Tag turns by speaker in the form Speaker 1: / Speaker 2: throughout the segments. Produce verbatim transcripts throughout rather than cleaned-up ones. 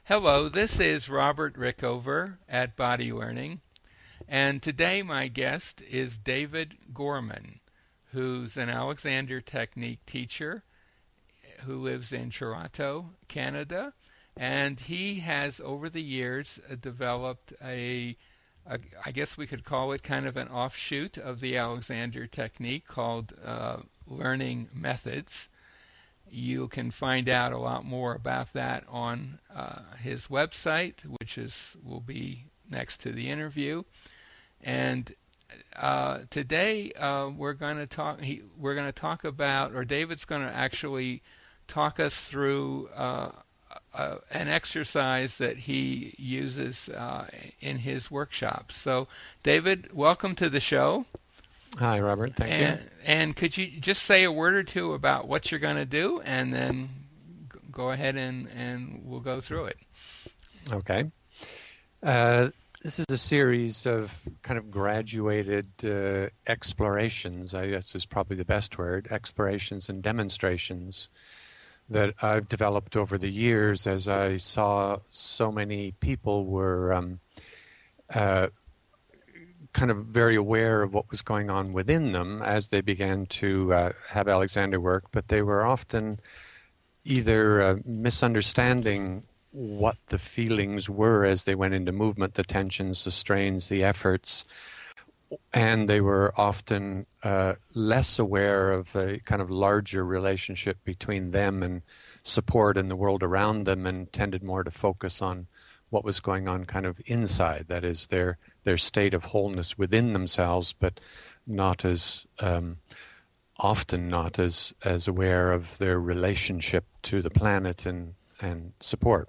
Speaker 1: Hello, this is Robert Rickover at Body Learning, and today my guest is David Gorman, who's an Alexander Technique teacher who lives in Toronto, Canada, and he has over the years uh, developed a, a, I guess we could call it kind of an offshoot of the Alexander Technique called uh, Learning Methods. You can find out a lot more about that on uh, his website, which is will be next to the interview. And uh, today uh, we're going to talk. He, we're going to talk about, or David's going to actually talk us through uh, uh, an exercise that he uses uh, in his workshops. So, David, welcome to the show.
Speaker 2: Hi, Robert. Thank
Speaker 1: and,
Speaker 2: you.
Speaker 1: And could you just say a word or two about what you're going to do, and then go ahead and, and we'll go through it.
Speaker 2: Okay. Uh, this is a series of kind of graduated uh, explorations, I guess is probably the best word, explorations and demonstrations that I've developed over the years as I saw so many people were um, uh, kind of very aware of what was going on within them as they began to uh, have Alexander work, but they were often either uh, misunderstanding what the feelings were as they went into movement, the tensions, the strains, the efforts, and they were often uh, less aware of a kind of larger relationship between them and support in the world around them, and tended more to focus on what was going on kind of inside, that is their their state of wholeness within themselves, but not as um, often not as as aware of their relationship to the planet and and support.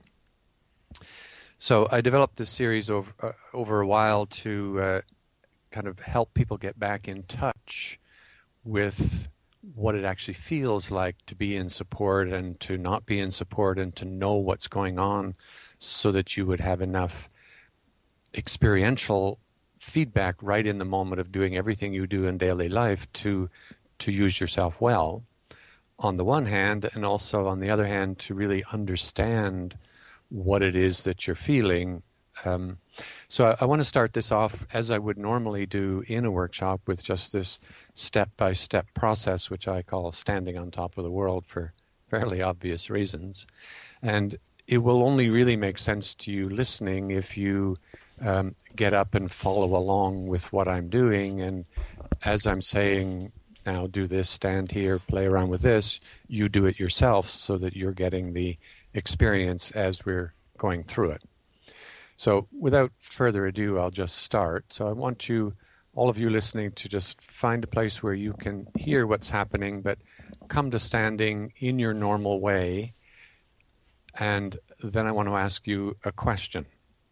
Speaker 2: So I developed this series over uh, over a while to uh, kind of help people get back in touch with what it actually feels like to be in support and to not be in support, and to know what's going on, so that you would have enough experiential feedback right in the moment of doing everything you do in daily life to to use yourself well, on the one hand, and also on the other hand to really understand what it is that you're feeling. Um, so I, I want to start this off as I would normally do in a workshop, with just this step-by-step process, which I call standing on top of the world for fairly obvious reasons. And it will only really make sense to you listening if you um, get up and follow along with what I'm doing. And as I'm saying, now do this, stand here, play around with this, you do it yourself, so that you're getting the experience as we're going through it. So without further ado, I'll just start. So I want you, all of you listening, to just find a place where you can hear what's happening, but come to standing in your normal way. And then I want to ask you a question.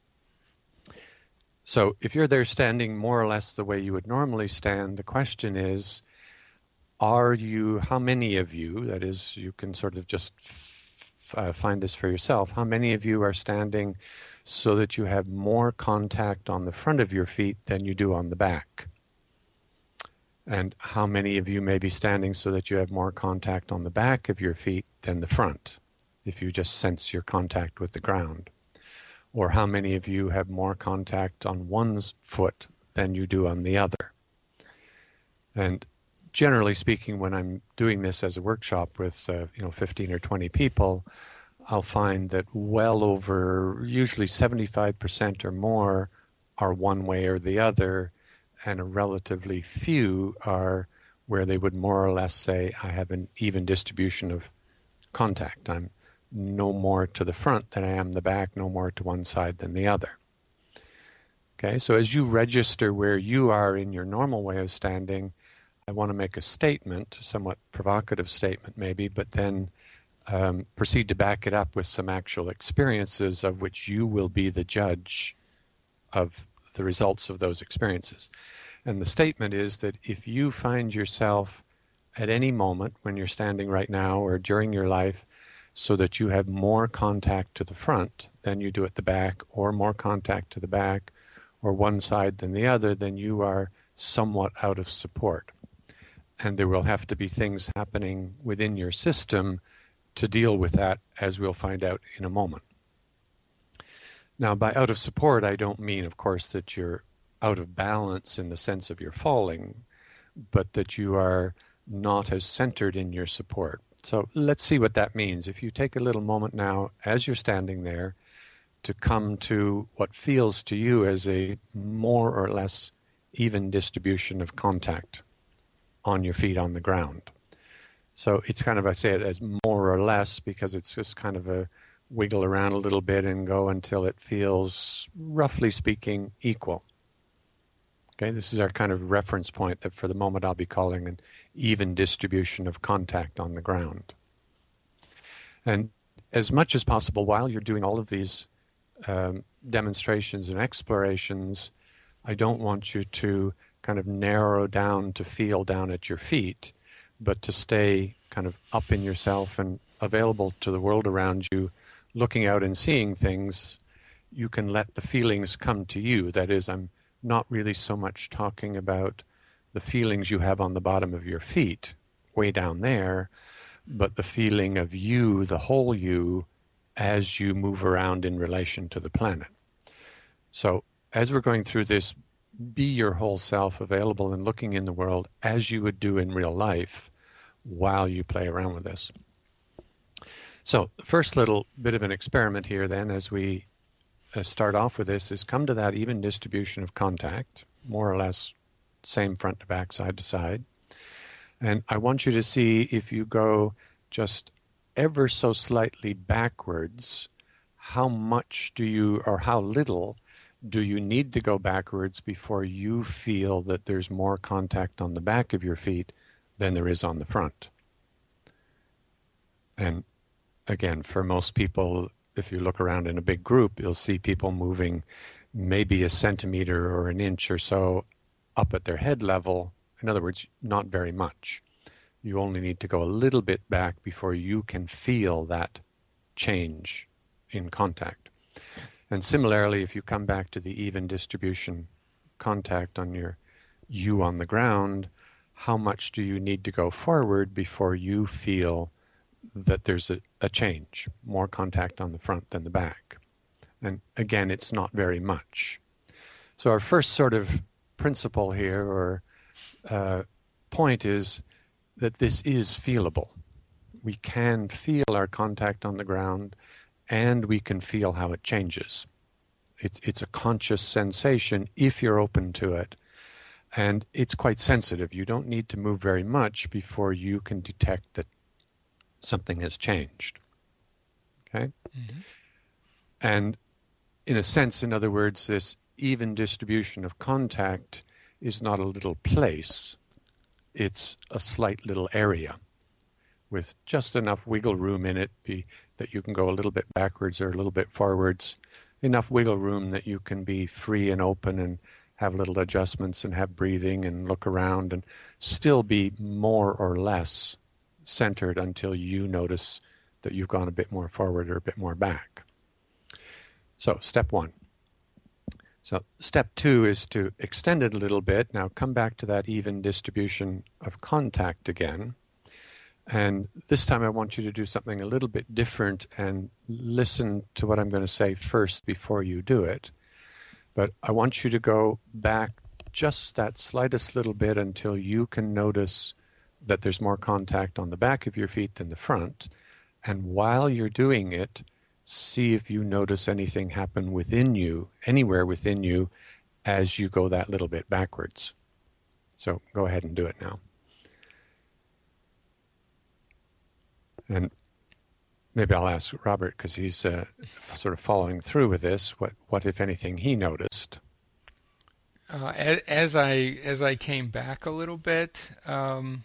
Speaker 2: So if you're there standing more or less the way you would normally stand, the question is, are you, how many of you, that is, you can sort of just f- uh, find this for yourself, how many of you are standing so that you have more contact on the front of your feet than you do on the back? And how many of you may be standing so that you have more contact on the back of your feet than the front, if you just sense your contact with the ground? Or how many of you have more contact on one foot than you do on the other? And generally speaking, when I'm doing this as a workshop with uh, you know fifteen or twenty people, I'll find that well over, usually seventy-five percent or more, are one way or the other, and a relatively few are where they would more or less say, I have an even distribution of contact. I'm no more to the front than I am the back, no more to one side than the other. Okay, so as you register where you are in your normal way of standing, I want to make a statement, a somewhat provocative statement maybe, but then um, proceed to back it up with some actual experiences of which you will be the judge of the results of those experiences. And the statement is that if you find yourself at any moment when you're standing right now or during your life so that you have more contact to the front than you do at the back, or more contact to the back or one side than the other, then you are somewhat out of support. And there will have to be things happening within your system to deal with that, as we'll find out in a moment. Now, by out of support, I don't mean, of course, that you're out of balance in the sense of you're falling, but that you are not as centered in your support. So let's see what that means. If you take a little moment now, as you're standing there, to come to what feels to you as a more or less even distribution of contact on your feet on the ground. So it's kind of, I say it as more or less because it's just kind of a wiggle around a little bit and go until it feels, roughly speaking, equal. Okay, this is our kind of reference point that for the moment I'll be calling an even distribution of contact on the ground. And as much as possible, while you're doing all of these um, demonstrations and explorations, I don't want you to kind of narrow down to feel down at your feet, but to stay kind of up in yourself and available to the world around you, looking out and seeing things. You can let the feelings come to you. That is, I'm not really so much talking about the feelings you have on the bottom of your feet, way down there, but the feeling of you, the whole you, as you move around in relation to the planet. So as we're going through this, be your whole self available and looking in the world as you would do in real life while you play around with this. So the first little bit of an experiment here then as we uh, start off with this is come to that even distribution of contact, more or less same front to back, side to side. And I want you to see if you go just ever so slightly backwards, how much do you, or how little do you need to go backwards before you feel that there's more contact on the back of your feet than there is on the front. And again, for most people, if you look around in a big group, you'll see people moving maybe a centimeter or an inch or so up at their head level. In other words, not very much. You only need to go a little bit back before you can feel that change in contact. And similarly, if you come back to the even distribution contact on your you on the ground, how much do you need to go forward before you feel that there's a, a change, more contact on the front than the back? And again, it's not very much. So our first sort of principle here or uh, point is that this is feelable. We can feel our contact on the ground and we can feel how it changes. It's, it's a conscious sensation if you're open to it. And it's quite sensitive. You don't need to move very much before you can detect that something has changed. Okay? Mm-hmm. And in a sense, in other words, this even distribution of contact is not a little place. It's a slight little area with just enough wiggle room in it be, that you can go a little bit backwards or a little bit forwards, enough wiggle room that you can be free and open and have little adjustments and have breathing and look around and still be more or less centered until you notice that you've gone a bit more forward or a bit more back. So step one. So step two is to extend it a little bit. Now come back to that even distribution of contact again. And this time I want you to do something a little bit different and listen to what I'm going to say first before you do it. But I want you to go back just that slightest little bit until you can notice that there's more contact on the back of your feet than the front. And while you're doing it, see if you notice anything happen within you, anywhere within you, as you go that little bit backwards. So go ahead and do it now. And maybe I'll ask Robert, because he's uh, sort of following through with this, what, what if anything, he noticed?
Speaker 1: Uh, as, as I as I came back a little bit, um,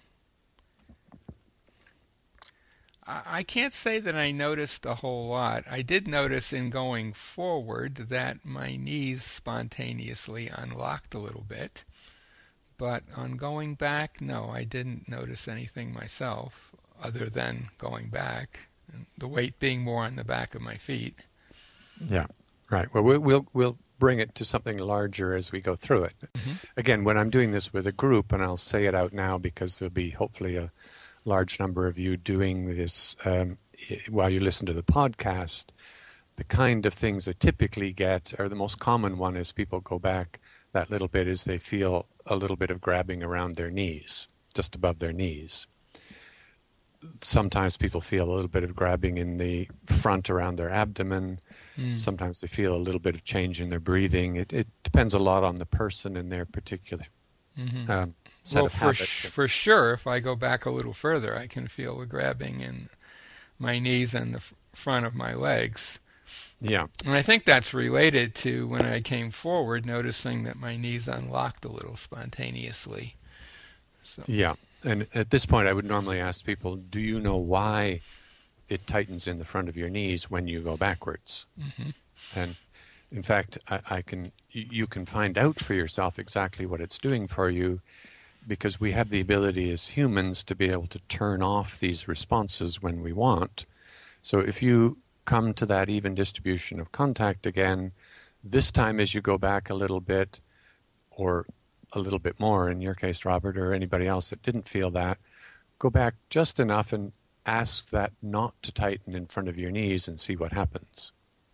Speaker 1: I, I can't say that I noticed a whole lot. I did notice in going forward that my knees spontaneously unlocked a little bit. But on going back, no, I didn't notice anything myself other than going back, and the weight being more on the back of my feet.
Speaker 2: Yeah, right. Well, we'll we'll, we'll bring it to something larger as we go through it. Mm-hmm. Again, when I'm doing this with a group, and I'll say it out now because there'll be hopefully a large number of you doing this um, while you listen to the podcast, the kind of things I typically get, or the most common one is people go back that little bit, is they feel a little bit of grabbing around their knees, just above their knees. Sometimes people feel a little bit of grabbing in the front around their abdomen. Mm. Sometimes they feel a little bit of change in their breathing. It, it depends a lot on the person and their particular mm-hmm. um, set
Speaker 1: well,
Speaker 2: of
Speaker 1: for
Speaker 2: habits.
Speaker 1: Sh- for sure, if I go back a little further, I can feel the grabbing in my knees and the f- front of my legs.
Speaker 2: Yeah.
Speaker 1: And I think that's related to when I came forward, noticing that my knees unlocked a little spontaneously. So.
Speaker 2: Yeah. And at this point, I would normally ask people, do you know why it tightens in the front of your knees when you go backwards? Mm-hmm. And in fact, I, I can you can find out for yourself exactly what it's doing for you, because we have the ability as humans to be able to turn off these responses when we want. So if you come to that even distribution of contact again, this time as you go back a little bit, or a little bit more, in your case, Robert, or anybody else that didn't feel that, go back just enough and ask that not to tighten in front of your knees and see what happens.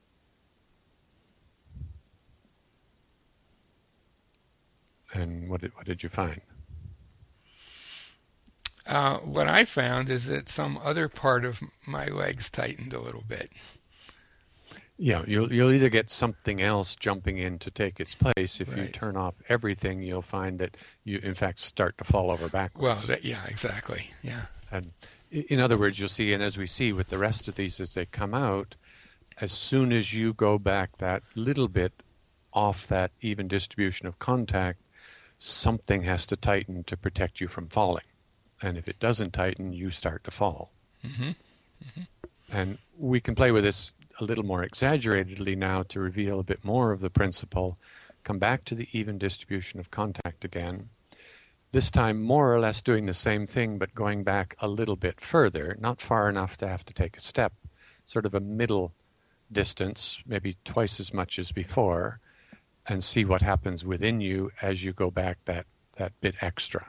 Speaker 2: And what did, what did you find?
Speaker 1: Uh, what I found is that some other part of my legs tightened a little bit.
Speaker 2: Yeah, you'll you'll either get something else jumping in to take its place. If
Speaker 1: right.
Speaker 2: you turn off everything, you'll find that you, in fact, start to fall over backwards.
Speaker 1: Well, that, yeah, exactly. Yeah.
Speaker 2: And in other words, you'll see, and as we see with the rest of these as they come out, as soon as you go back that little bit off that even distribution of contact, something has to tighten to protect you from falling. And if it doesn't tighten, you start to fall. Mm-hmm. Mm-hmm. And we can play with this a little more exaggeratedly now to reveal a bit more of the principle. Come back to the even distribution of contact again. This time more or less doing the same thing, but going back a little bit further, not far enough to have to take a step, sort of a middle distance, maybe twice as much as before, and see what happens within you as you go back that, that bit extra.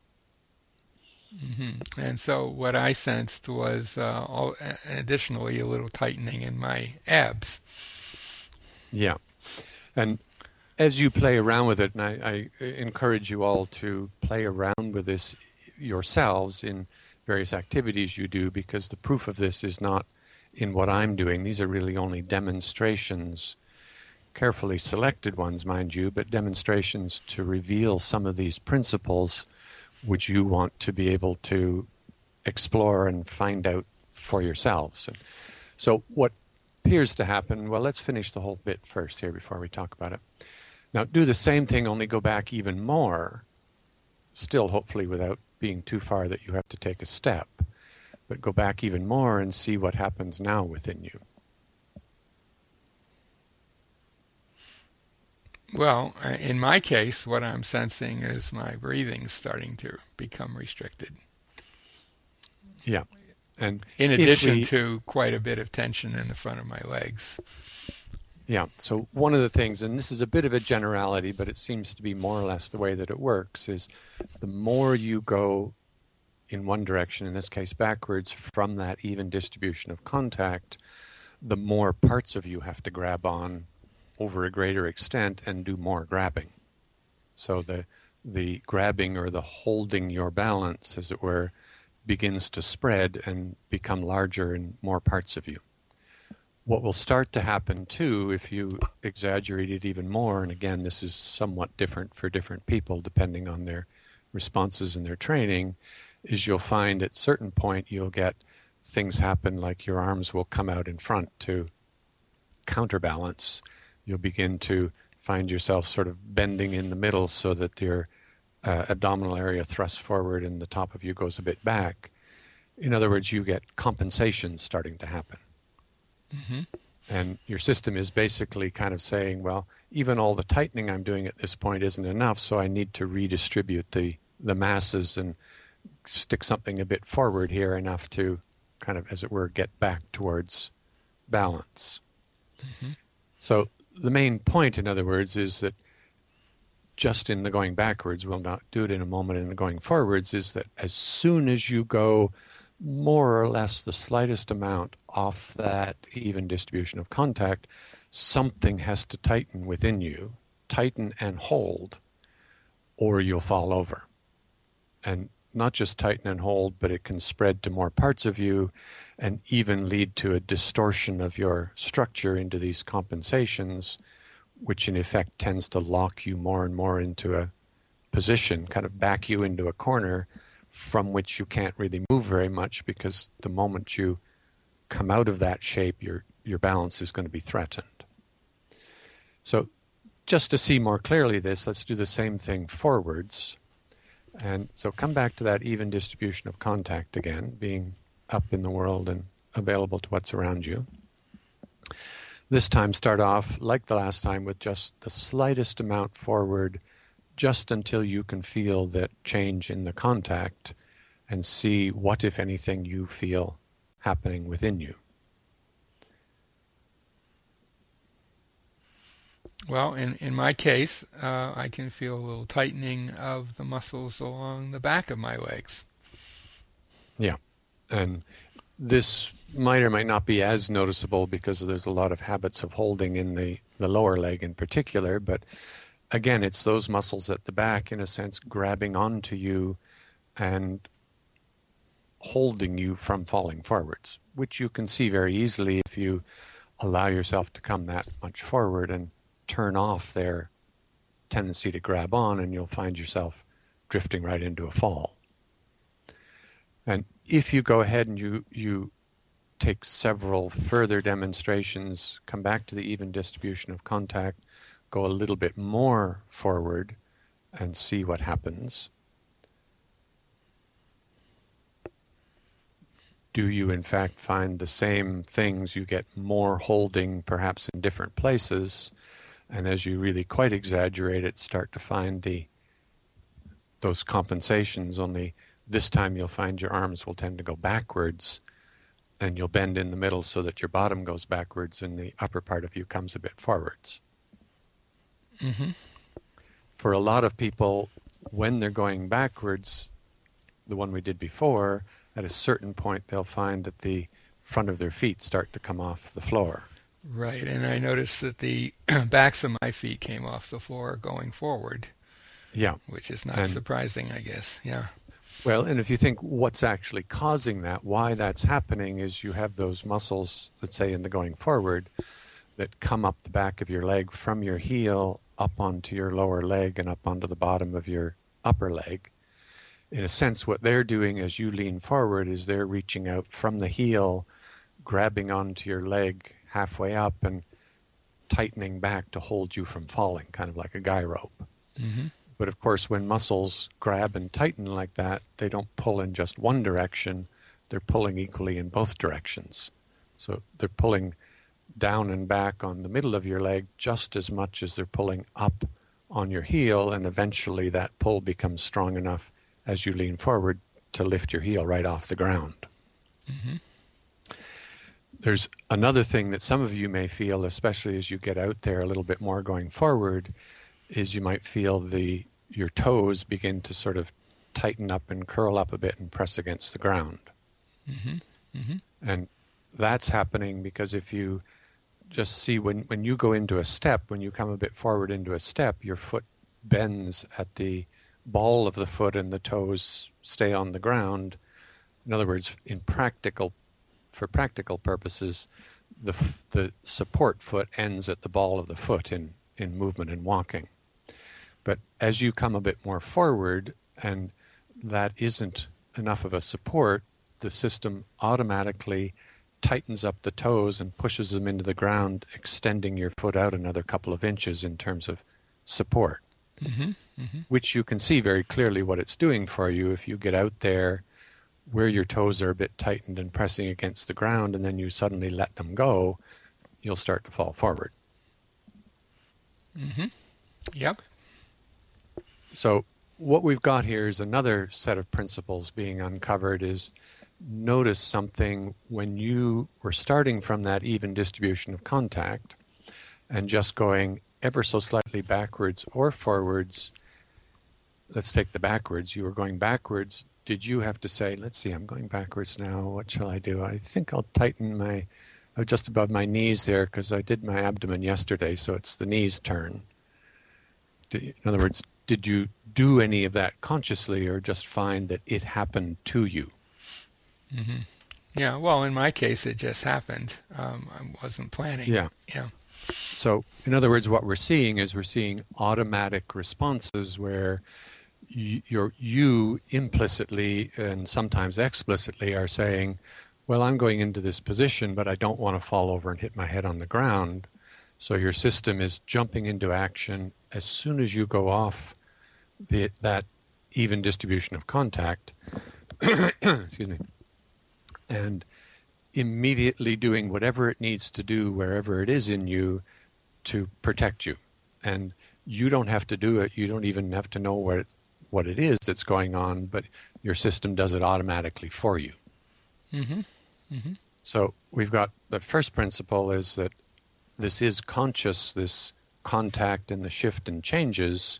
Speaker 1: Mm-hmm. And so what I sensed was uh, all, additionally a little tightening in my abs.
Speaker 2: Yeah. And as you play around with it, and I, I encourage you all to play around with this yourselves in various activities you do, because the proof of this is not in what I'm doing. These are really only demonstrations, carefully selected ones, mind you, but demonstrations to reveal some of these principles which you want to be able to explore and find out for yourselves. And so what appears to happen, well, let's finish the whole bit first here before we talk about it. Now, do the same thing, only go back even more, still hopefully without being too far that you have to take a step, but go back even more and see what happens now within you.
Speaker 1: Well, in my case, what I'm sensing is my breathing starting to become restricted.
Speaker 2: Yeah. And
Speaker 1: in addition
Speaker 2: we,
Speaker 1: to quite a bit of tension in the front of my legs.
Speaker 2: Yeah. So one of the things, and this is a bit of a generality, but it seems to be more or less the way that it works, is the more you go in one direction, in this case backwards, from that even distribution of contact, the more parts of you have to grab on over a greater extent and do more grabbing. So the the grabbing or the holding your balance, as it were, begins to spread and become larger in more parts of you. What will start to happen too, if you exaggerate it even more, and again, this is somewhat different for different people depending on their responses and their training, is you'll find at a certain point you'll get things happen like your arms will come out in front to counterbalance. You'll begin to find yourself sort of bending in the middle so that your uh, abdominal area thrusts forward and the top of you goes a bit back. In other words, you get compensation starting to happen. Mm-hmm. And your system is basically kind of saying, well, even all the tightening I'm doing at this point isn't enough, so I need to redistribute the, the masses and stick something a bit forward here enough to kind of, as it were, get back towards balance. Mm-hmm. So the main point, in other words, is that just in the going backwards, we'll not do it in a moment, in the going forwards, is that as soon as you go more or less the slightest amount off that even distribution of contact, something has to tighten within you, tighten and hold, or you'll fall over. And not just tighten and hold, but it can spread to more parts of you and even lead to a distortion of your structure into these compensations, which in effect tends to lock you more and more into a position, kind of back you into a corner from which you can't really move very much, because the moment you come out of that shape, your your balance is going to be threatened. So just to see more clearly this, let's do the same thing forwards. And so come back to that even distribution of contact again, being up in the world and available to what's around you. This time start off, like the last time, with just the slightest amount forward, just until you can feel that change in the contact and see what, if anything, you feel happening within you.
Speaker 1: Well, in, in my case, uh, I can feel a little tightening of the muscles along the back of my legs.
Speaker 2: Yeah, and this might or might not be as noticeable because there's a lot of habits of holding in the, the lower leg in particular, but again, it's those muscles at the back, in a sense, grabbing onto you and holding you from falling forwards, which you can see very easily if you allow yourself to come that much forward and turn off their tendency to grab on, and you'll find yourself drifting right into a fall. And if you go ahead and you, you take several further demonstrations, come back to the even distribution of contact, go a little bit more forward and see what happens. Do you in fact find the same things? You get more holding perhaps in different places, and as you really quite exaggerate it, start to find the those compensations, only this time you'll find your arms will tend to go backwards, and you'll bend in the middle so that your bottom goes backwards and the upper part of you comes a bit forwards.
Speaker 1: Mm-hmm.
Speaker 2: For a lot of people, when they're going backwards, the one we did before, at a certain point they'll find that the front of their feet start to come off the floor.
Speaker 1: Right, and I noticed that the backs of my feet came off the floor going forward.
Speaker 2: Yeah.
Speaker 1: Which is not
Speaker 2: and,
Speaker 1: surprising, I guess. Yeah.
Speaker 2: Well, and if you think what's actually causing that, why that's happening is you have those muscles, let's say in the going forward, that come up the back of your leg from your heel up onto your lower leg and up onto the bottom of your upper leg. In a sense, what they're doing as you lean forward is they're reaching out from the heel, grabbing onto your leg halfway up and tightening back to hold you from falling, kind of like a guy rope.
Speaker 1: Mm-hmm.
Speaker 2: But of course, when muscles grab and tighten like that, they don't pull in just one direction, they're pulling equally in both directions. So they're pulling down and back on the middle of your leg just as much as they're pulling up on your heel, and eventually that pull becomes strong enough as you lean forward to lift your heel right off the ground.
Speaker 1: Mm-hmm.
Speaker 2: There's another thing that some of you may feel, especially as you get out there a little bit more going forward, is you might feel the your toes begin to sort of tighten up and curl up a bit and press against the ground.
Speaker 1: Mm-hmm. Mm-hmm.
Speaker 2: And that's happening because if you just see when, when you go into a step, when you come a bit forward into a step, your foot bends at the ball of the foot and the toes stay on the ground. In other words, in practical, for practical purposes, the the support foot ends at the ball of the foot in, in movement and walking. But as you come a bit more forward and that isn't enough of a support, the system automatically tightens up the toes and pushes them into the ground, extending your foot out another couple of inches in terms of support.
Speaker 1: Mm-hmm. Mm-hmm.
Speaker 2: Which you can see very clearly what it's doing for you if you get out there where your toes are a bit tightened and pressing against the ground, and then you suddenly let them go, you'll start to fall forward.
Speaker 1: Mm-hmm. Yep.
Speaker 2: So what we've got here is another set of principles being uncovered is notice something when you were starting from that even distribution of contact and just going ever so slightly backwards or forwards. Let's take the backwards. You were going backwards. did you have to say, let's see, I'm going backwards now. What shall I do? I think I'll tighten my, uh, just above my knees there because I did my abdomen yesterday, so it's the knees turn. Did, in other words, did you do any of that consciously or just find that it happened to you?
Speaker 1: Mm-hmm. Yeah, well, in my case, it just happened. Um, I wasn't planning.
Speaker 2: Yeah.
Speaker 1: Yeah.
Speaker 2: So, in other words, what we're seeing is we're seeing automatic responses where you, you're, you implicitly and sometimes explicitly are saying, well, I'm going into this position, but I don't want to fall over and hit my head on the ground. So your system is jumping into action as soon as you go off the, that even distribution of contact, excuse me, and immediately doing whatever it needs to do wherever it is in you to protect you. And you don't have to do it. You don't even have to know what it, what it is that's going on, but your system does it automatically for you.
Speaker 1: Mm-hmm. Mm-hmm.
Speaker 2: So we've got the first principle is that this is conscious, this contact and the shift and changes.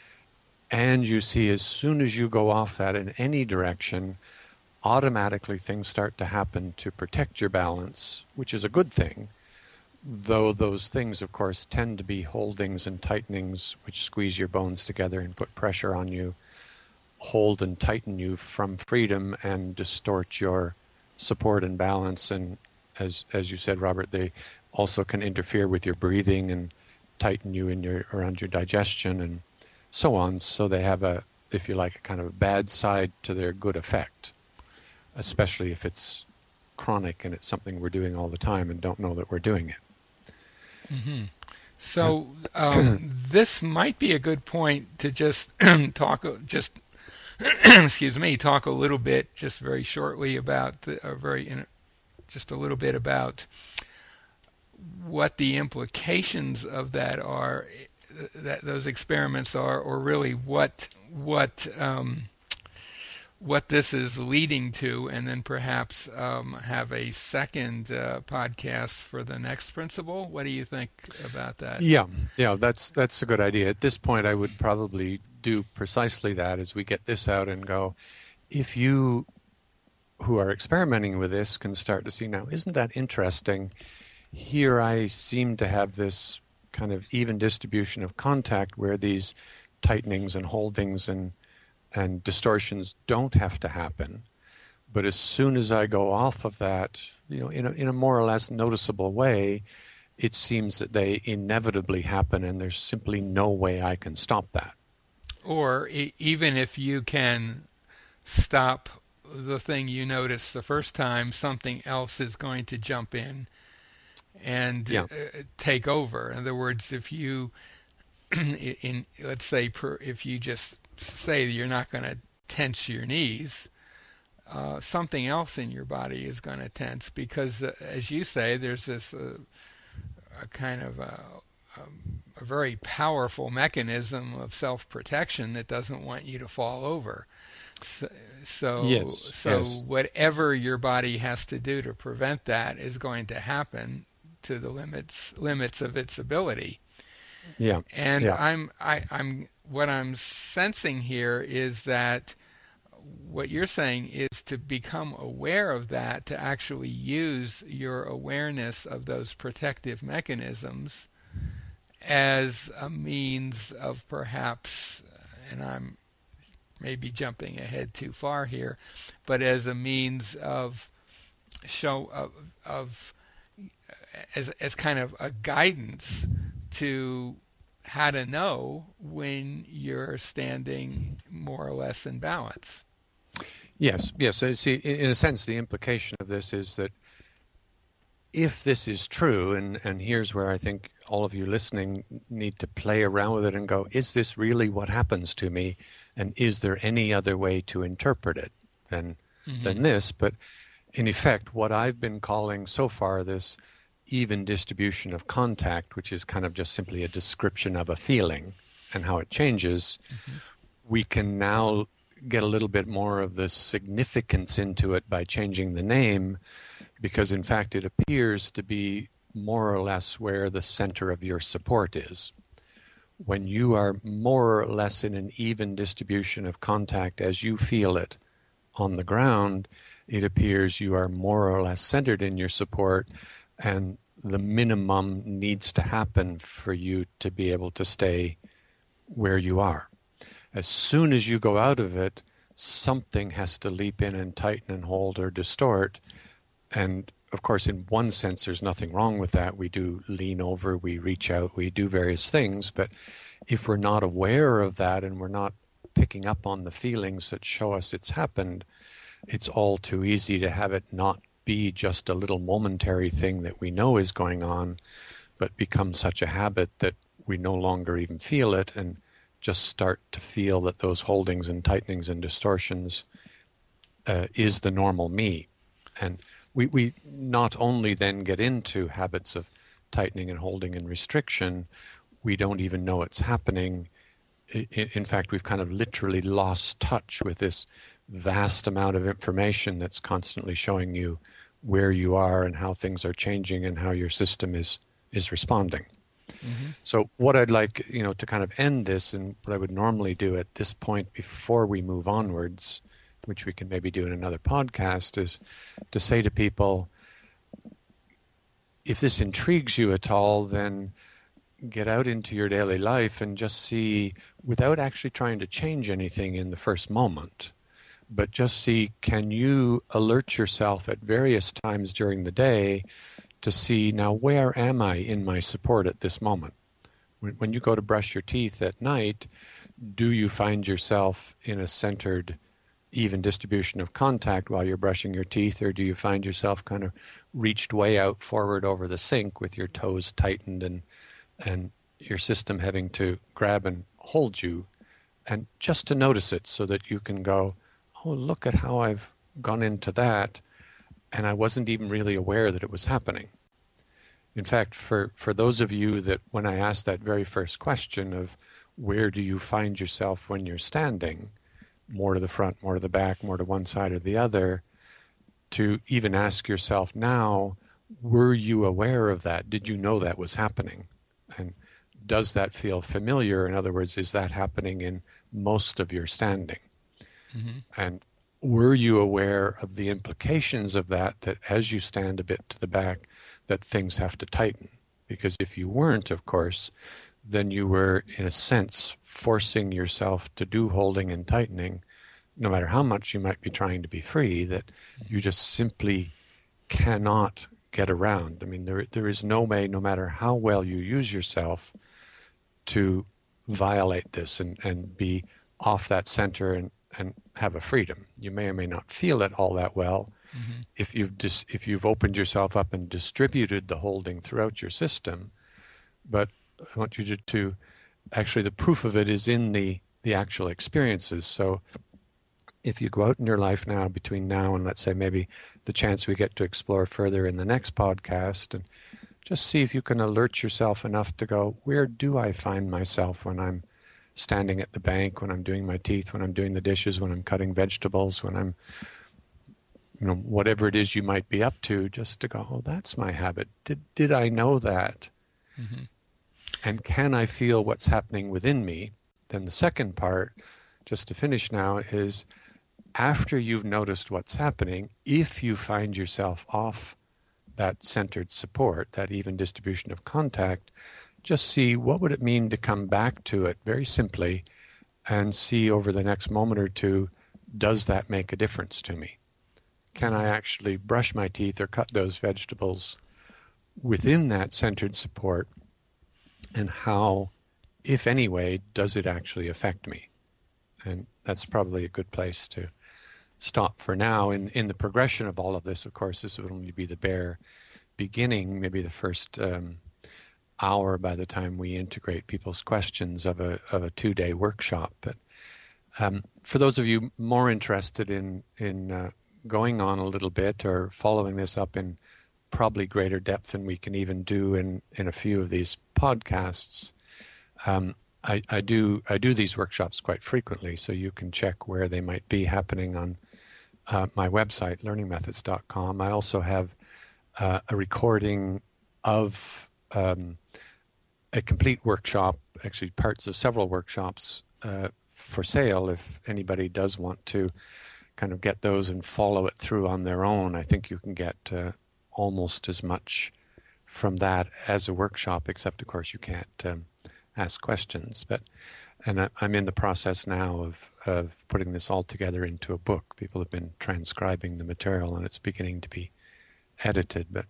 Speaker 2: And you see as soon as you go off that in any direction, automatically things start to happen to protect your balance, which is a good thing. Though those things, of course, tend to be holdings and tightenings, which squeeze your bones together and put pressure on you, hold and tighten you from freedom and distort your support and balance. And as as you said, Robert, they also can interfere with your breathing and tighten you in your around your digestion and so on. So they have a, if you like, a kind of a bad side to their good effect, especially if it's chronic and it's something we're doing all the time and don't know that we're doing it.
Speaker 1: Mm-hmm. So um, this might be a good point to just talk, just excuse me, talk a little bit, just very shortly about, the, uh, very in, just a little bit about what the implications of that are, that those experiments are, or really what what um, what this is leading to, and then perhaps um, have a second uh, podcast for the next principle. What do you think about that?
Speaker 2: Yeah, yeah, that's that's a good idea. At this point, I would probably do precisely that as we get this out and go, if you who are experimenting with this can start to see now, isn't that interesting? Here I seem to have this kind of even distribution of contact where these tightenings and holdings and and distortions don't have to happen. But as soon as I go off of that, you know, in a, in a more or less noticeable way, it seems that they inevitably happen and there's simply no way I can stop that.
Speaker 1: Or e- even if you can stop the thing you noticed the first time, something else is going to jump in and
Speaker 2: yeah.
Speaker 1: uh, take over. In other words, if you, in let's say, per, if you just say you're not going to tense your knees, uh, something else in your body is going to tense because, uh, as you say, there's this uh, a kind of a, a, a very powerful mechanism of self-protection that doesn't want you to fall over. So, so,
Speaker 2: yes,
Speaker 1: so
Speaker 2: yes.
Speaker 1: whatever your body has to do to prevent that is going to happen to the limits limits of its ability.
Speaker 2: Yeah.
Speaker 1: And
Speaker 2: yeah.
Speaker 1: I'm I, I'm what I'm sensing here is that what you're saying is to become aware of that, to actually use your awareness of those protective mechanisms as a means of perhaps, and I'm maybe jumping ahead too far here, but as a means of show of, of as as kind of a guidance to how to know when you're standing more or less in balance.
Speaker 2: Yes, yes. So see, in a sense, the implication of this is that if this is true, and, and here's where I think all of you listening need to play around with it and go, is this really what happens to me? And is there any other way to interpret it than, mm-hmm. than this? But in effect, what I've been calling so far this even distribution of contact, which is kind of just simply a description of a feeling and how it changes, mm-hmm. we can now get a little bit more of the significance into it by changing the name, because in fact it appears to be more or less where the center of your support is. When you are more or less in an even distribution of contact as you feel it on the ground, it appears you are more or less centered in your support, and the minimum needs to happen for you to be able to stay where you are. As soon as you go out of it, something has to leap in and tighten and hold or distort. And of course, in one sense, there's nothing wrong with that. We do lean over, we reach out, we do various things. But if we're not aware of that and we're not picking up on the feelings that show us it's happened, it's all too easy to have it not be just a little momentary thing that we know is going on, but become such a habit that we no longer even feel it and just start to feel that those holdings and tightenings and distortions uh, is the normal me. And we, we not only then get into habits of tightening and holding and restriction, we don't even know it's happening. I, in fact, we've kind of literally lost touch with this vast amount of information that's constantly showing you where you are and how things are changing and how your system is is responding. Mm-hmm. So what I'd like, you know, to kind of end this, and what I would normally do at this point before we move onwards, which we can maybe do in another podcast, is to say to people, if this intrigues you at all, then get out into your daily life and just see, without actually trying to change anything in the first moment, but just see, can you alert yourself at various times during the day to see, now where am I in my support at this moment? When, when you go to brush your teeth at night, do you find yourself in a centered, even distribution of contact while you're brushing your teeth, or do you find yourself kind of reached way out forward over the sink with your toes tightened and and your system having to grab and hold you? And just to notice it so that you can go, oh, look at how I've gone into that, and I wasn't even really aware that it was happening. In fact, for, for those of you that when I asked that very first question of where do you find yourself when you're standing, more to the front, more to the back, more to one side or the other, to even ask yourself now, were you aware of that? Did you know that was happening? And does that feel familiar? In other words, is that happening in most of your standing? Mm-hmm. And were you aware of the implications of that, that as you stand a bit to the back, that things have to tighten? Because if you weren't, of course, then you were, in a sense, forcing yourself to do holding and tightening, no matter how much you might be trying to be free, that you just simply cannot get around. I mean, there there is no way, no matter how well you use yourself, to violate this and, and be off that center and, and have a freedom. You may or may not feel it all that well. Mm-hmm. If you've dis, if you've opened yourself up and distributed the holding throughout your system, but I want you to, to actually, the proof of it is in the, the actual experiences. So if you go out in your life now, between now and let's say maybe the chance we get to explore further in the next podcast, and just see if you can alert yourself enough to go, where do I find myself when I'm standing at the bank, when I'm doing my teeth, when I'm doing the dishes, when I'm cutting vegetables, when I'm, you know, whatever it is you might be up to, just to go, oh, that's my habit. Did, did I know that? Mm-hmm. And can I feel what's happening within me? Then the second part, just to finish now, is after you've noticed what's happening, if you find yourself off that centered support, that even distribution of contact, just see what would it mean to come back to it very simply and see over the next moment or two, does that make a difference to me? Can I actually brush my teeth or cut those vegetables within that centered support? And how, if any way, does it actually affect me? And that's probably a good place to stop for now. In in the progression of all of this, of course, this would only be the bare beginning, maybe the first um, hour by the time we integrate people's questions of a of a two-day workshop. But um, for those of you more interested in, in uh, going on a little bit or following this up in probably greater depth than we can even do in, in a few of these podcasts, um, I, I do I do these workshops quite frequently, so you can check where they might be happening on uh, my website, learning methods dot com. I also have uh, a recording of um, a complete workshop, actually parts of several workshops uh, for sale if anybody does want to kind of get those and follow it through on their own, I think you can get uh, almost as much from that as a workshop, except of course you can't um, ask questions. But and I, I'm in the process now of, of putting this all together into a book. People have been transcribing the material and it's beginning to be edited. But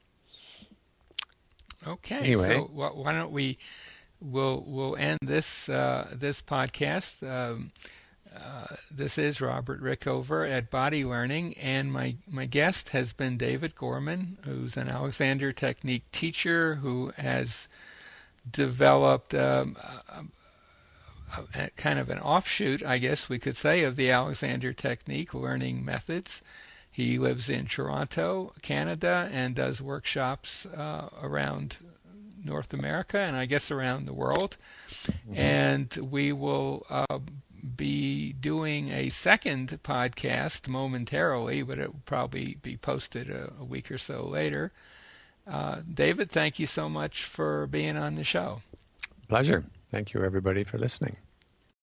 Speaker 1: okay,
Speaker 2: anyway,
Speaker 1: so wh- why don't we we'll we'll end this uh, this podcast. Um, Uh, this is Robert Rickover at Body Learning, and my, my guest has been David Gorman, who's an Alexander Technique teacher who has developed um, a, a, a kind of an offshoot, I guess we could say, of the Alexander Technique learning methods. He lives in Toronto, Canada, and does workshops uh, around North America and I guess around the world. Mm-hmm. And we will uh, be doing a second podcast momentarily, but it will probably be posted a, a week or so later. Uh, David, thank you so much for being on the show.
Speaker 2: Pleasure. Thank you, everybody, for listening.